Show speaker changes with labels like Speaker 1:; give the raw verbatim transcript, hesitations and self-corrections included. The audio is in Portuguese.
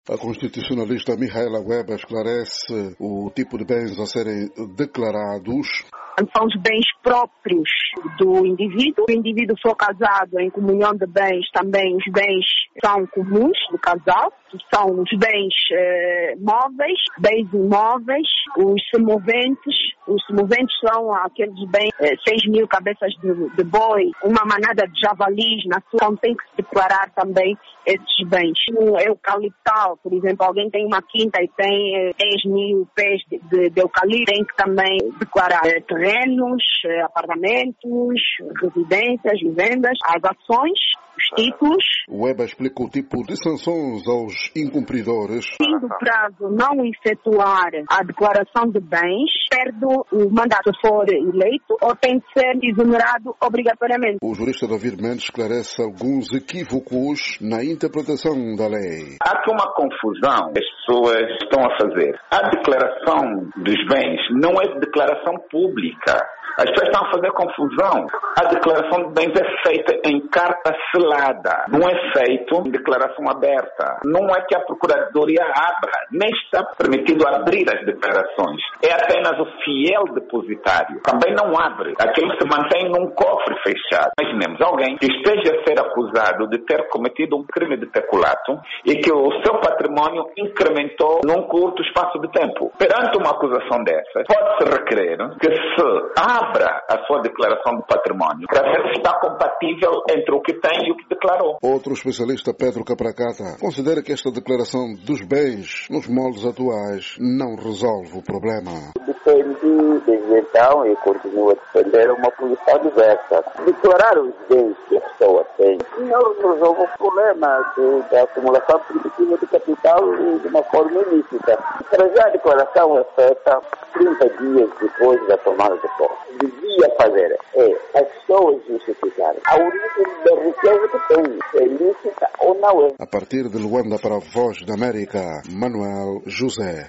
Speaker 1: A constitucionalista Mihaela Weber esclarece o tipo de bens a serem declarados.
Speaker 2: São os bens próprios do indivíduo. Se o indivíduo for casado em comunhão de bens, também os bens são comuns do casal, que são os bens eh, móveis, bens imóveis, os semoventes. Os semoventes são aqueles bens, eh, seis mil cabeças de, de boi, uma manada de javalis na sua, então tem que se declarar também esses bens. O eucaliptal, por exemplo, alguém tem uma quinta e tem eh, dez mil pés de, de, de eucalipto, tem que também declarar eh, terrenos, eh, apartamentos, residências, vivendas, as ações, os títulos.
Speaker 1: O Weber explica o tipo de sanções aos incumpridores.
Speaker 2: Se do prazo não efetuar a declaração de bens, perde o mandato se for eleito ou tem de ser exonerado obrigatoriamente.
Speaker 1: O jurista David Mendes esclarece alguns equívocos na interpretação da lei.
Speaker 3: Há aqui uma confusão que as pessoas estão a fazer. A declaração dos bens não é declaração pública. As pessoas estão a fazer confusão. A declaração de bens é feita em carta selada. Não é feito em declaração aberta. Não é que a Procuradoria abra. Nem está permitido abrir as declarações. É apenas o fiel depositário. Também não abre. Aquilo se mantém num cofre fechado. Imaginemos alguém que esteja a ser acusado de ter cometido um crime de peculato e que o seu patrimônio incrementou num curto espaço de tempo. Perante uma acusação dessa, pode-se requerer que se abra a sua declaração de patrimônio para ver se está compatível entre o que tem e o que declarou.
Speaker 1: Outro especialista, Pedro Capracata, considera que esta declaração dos bens nos moldes atuais não resolve o problema.
Speaker 4: Depende, desde então, e continua a depender, uma posição diversa. Declarar os bens que a pessoa tem não resolve o problema de, da acumulação primitiva de capital de uma forma ilícita. Para já a declaração é feita trinta dias depois da tomada de posse. Devia fazer é as pessoas justificarem a origem da riqueza que tem, se é ilícita ou não é.
Speaker 1: A partir de Luanda para a Voz da América, Manuel José.